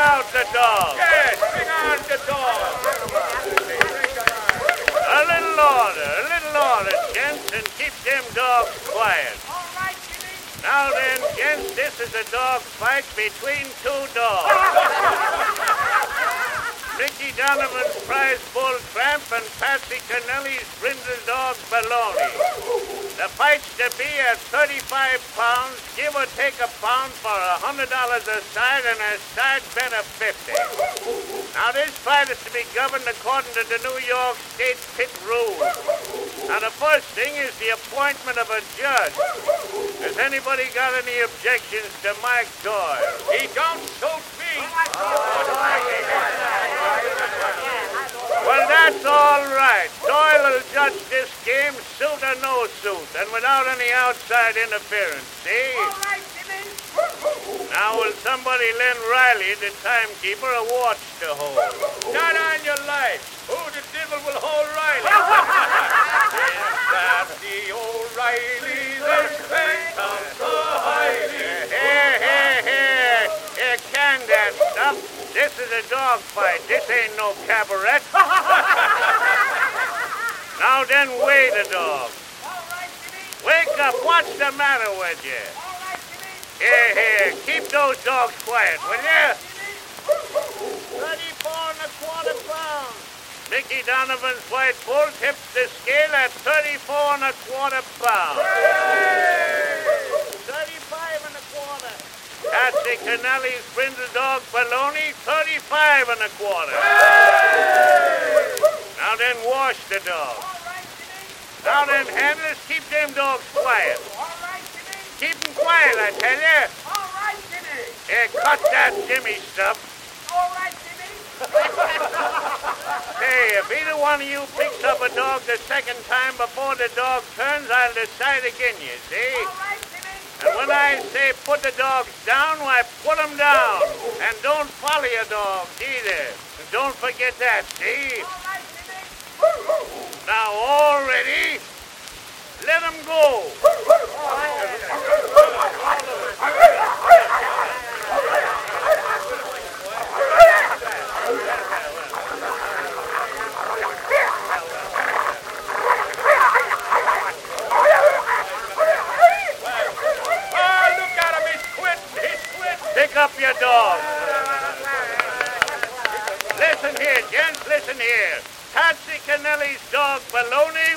out the dog. Yes, bring on the dog. A little order, gents, and keep them dogs quiet. All right, Jimmy. Now then, gents, this is a dog fight between two dogs. Mickey Donovan's prize bull Tramp and Patsy Kennelly's brindle dog Baloney. The fight's to be at 35 pounds, give or take a pound for $100 a side and a side bet of 50. Now this fight is to be governed according to the New York State pit rules. Now the first thing is the appointment of a judge. Has anybody got any objections to Mike Doyle? He don't suit me. Well, that's all right. Doyle will judge this game, suit or no suit, and without any outside interference, see? All right, Jimmy. Now, will somebody lend Riley, the timekeeper, a watch to hold? Not on your life. Who the devil will hold Riley? That the O'Reilly, the strength of the highly. Here, can that stuff? This is a dog fight. This ain't no cabaret. Now then, weigh the dog. All right, Jimmy. Wake up. What's the matter with you? All right, Jimmy. Here. Keep those dogs quiet, will you? Jimmy. 34 1/4 pounds. Mickey Donovan's white bull tips the scale at 34 1/4 pounds. 35 1/4. Patsy Kennelly's brindle dog Baloney, 35 1/4. Now then, wash the dog. All right, Jimmy. Now then, handlers, keep them dogs quiet. All right, Jimmy. Keep them quiet, I tell you. All right, Jimmy. Here, cut that Jimmy stuff. All right, Jimmy. Hey, if either one of you picks up a dog the second time before the dog turns, I'll decide again, you see? All right, Jimmy. And when I say put the dogs down, why put them down. And don't follow your dogs either. And don't forget that, see? All right, Jimmy. Now, all ready? Let them go. Pick up your dog. Listen here, gents, listen here. Patsy Kennelly's dog Baloney